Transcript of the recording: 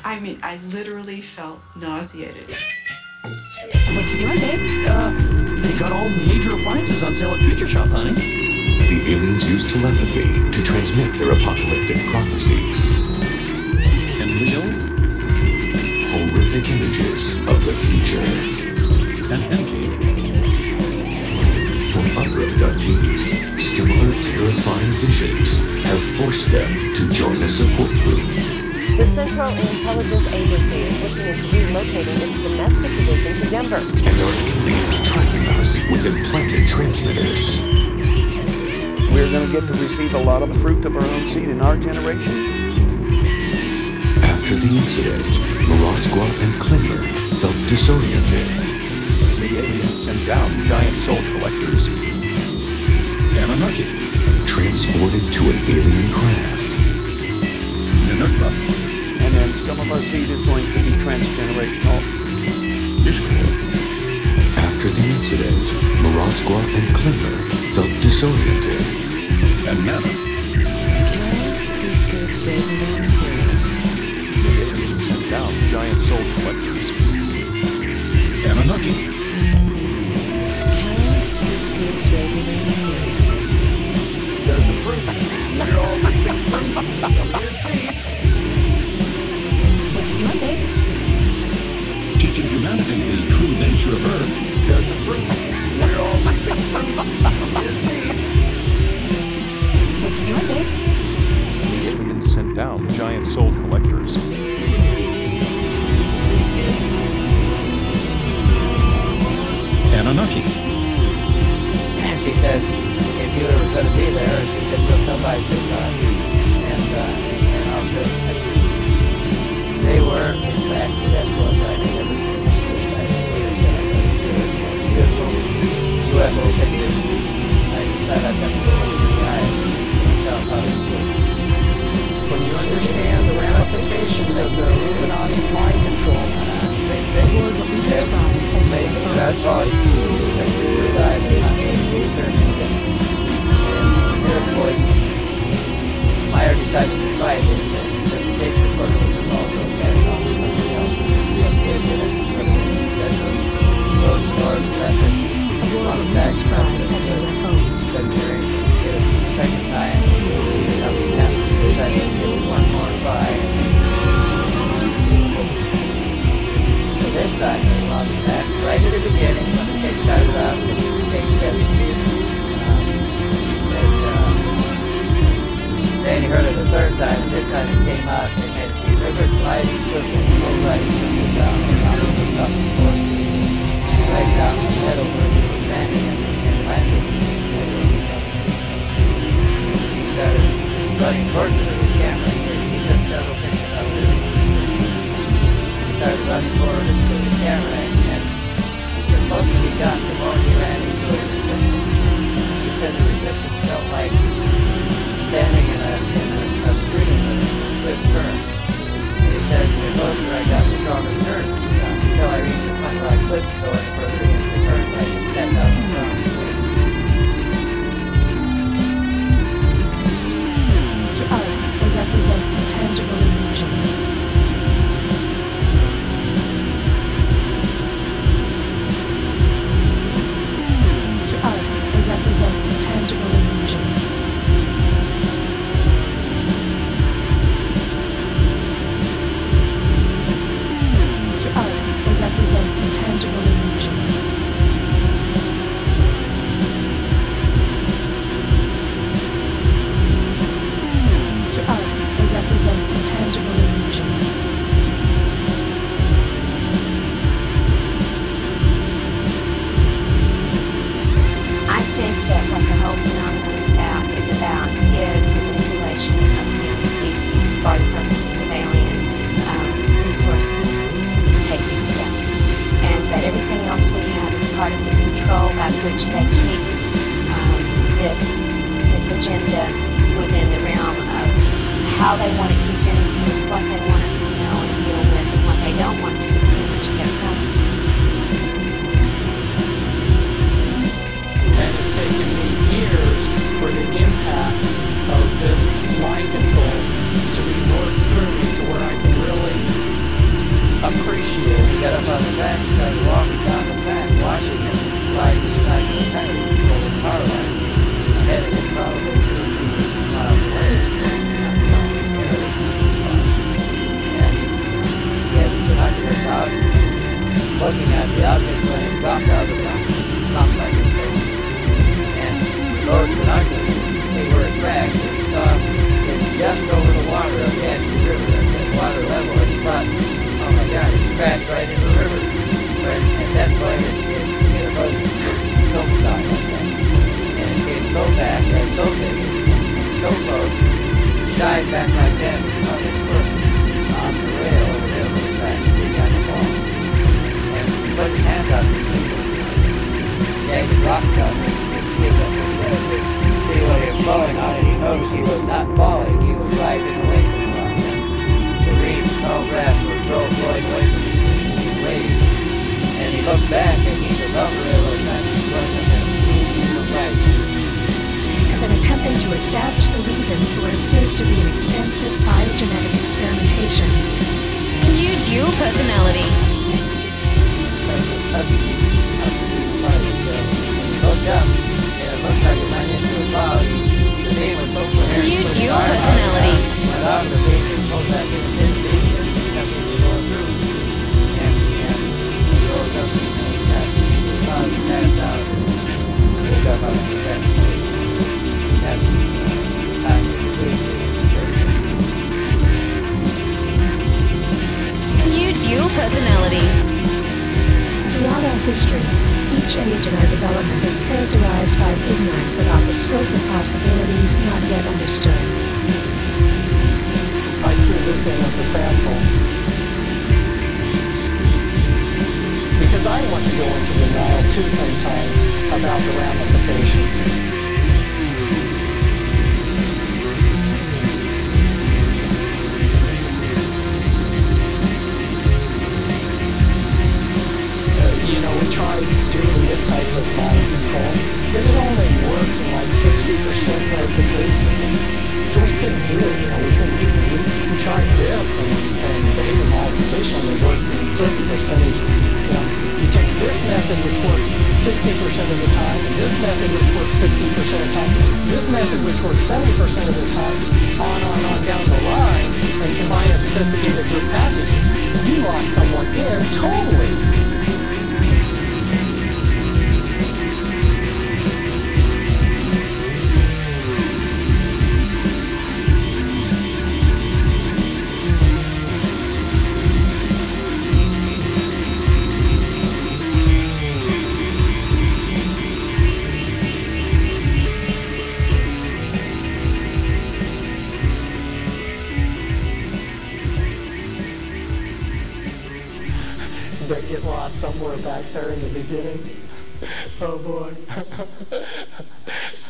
I mean, I literally felt nauseated. What you doing, babe? They got all major appliances on sale at Future Shop, honey. The aliens use telepathy to transmit their apocalyptic prophecies. And Leo? Horrific images of the future. And MJ? For other abductees, similar terrifying visions have forced them to join a support group. The Central Intelligence Agency is looking into relocating its domestic division to Denver. And are aliens tracking us with implanted transmitters? We're going to get to receive a lot of the fruit of our own seed in our generation. After the incident, Marasqua and Klinger felt disoriented. The aliens sent down giant soul collectors. Anunnaki. Transported to an alien craft. Ninurta. And then some of our seed is going to be transgenerational. Ishkor. After the incident, Marasqua and Klinger felt disoriented. And Nana. Kellogg's Tea Scoops Raisin Bran Cereal. The aliens sent down giant soul collectors. Anunnaki. Kellogg's Tea Scoops Raisin Bran Cereal. There's a fruit. We're all reaping fruit from your seed. What you doing, babe? Teaching humanity the true nature of Earth. There's a fruit. We're all reaping fruit from your seed. What you doing, babe? The aliens sent down giant soul collectors. Anunnaki. And she said, if you were going to be there, she said, you'll come by Tucson, and I'll show you pictures. They were, in fact, the best world I've ever seen. This type of leadership. It was the most beautiful UFO pictures. I decided I've got to go look at the eyes and saw how they look. When you understand the ramifications of the Illuminati's mind control, Aboard what we describe as UFOs. I saw these pictures were alive and not being experimented. And spirit voice, Meyer decided to try this, and the tape recorder was also passed on to somebody else. Those doors left it. Aboard what we describe as UFOs. February, did it the second time. Nothing happened. Decided to do one more try. So this time they wound me back right at the beginning when the tape started out. The tape said, then he heard it the third time, and this time it came out. They made a deliberate gliding circle, slow gliding circle down the top of the floor, right down the middle where he was standing, and landed right over the top. He started running towards it with his camera. He took several pictures of it. He started running forward with his camera, and the closer he got, the more he ran into a resistance. He said the resistance felt like standing in a stream with a swift current. And he said the closer I got, the stronger the current got, until I reached the point where I couldn't go any further against the current. I just sat down on the ground and waited. To us, they represent intangible illusions. To us, they represent intangible illusions. To us, they represent intangible illusions. To us, they represent intangible illusions. I think that what the whole phenomenon is about is the manipulation of human species for the purposes of alien resource taking them. And that everything else we have is part of the control by which they keep this agenda within the realm of how they want it presented to us, what they want us to know and deal with, and what they don't want to is pretty much kept hidden. And it's taken me years for the impact of this mind control to be worked through me to where I can really looking at the object when it dropped out of the ground, knocked by mistake. And the boat binoculars could see where it crashed, and he saw it just over the water of the Ashley River at water level, and he thought, oh my God, it's crashed right in the river. But at that point, it wasn't film stock like that. And it's so fast and so big and so close, he shied back like that on his foot off the rail over there with the track. He got the fall. And he put his hands out to see jagged rocks down there, which gives up pretty good. See what he was falling on, and he noticed he was not falling, he was rising away from the rock. The reeds, tall grass was blowing away from him in waves. And he looked back, and he's above the railroad track, going up there, blue beam of light. Have been attempting to establish the reasons for what appears to be an extensive biogenetic experimentation. New dual personality. Such a tugging of the beam of light until when he looked up, and it looked like it went into a cloud. The beam was so coherent. New dual personality. Went out of the beam and pulled back in, it's in the beam again, nothing to go through. And he rose up and got the cloud and passed out. Woke up out of the track. That's the time he released it. New dual personality. Throughout our history, each age in our development is characterized by ignorance about the scope of possibilities not yet understood. I threw this in as a sample because I want to go into denial too sometimes about the ramifications. We tried doing this type of mind control, but it only worked in like 60% of the cases. So we couldn't do it, we couldn't use it. We tried this, and behavior modification only works in a certain percentage. You take this method, which works 60% of the time, and this method, which works 60% of the time, this method, which works 70% of the time, on down the line, and combine a sophisticated group package. You lock someone in totally. They get lost somewhere back there in the beginning. Oh boy.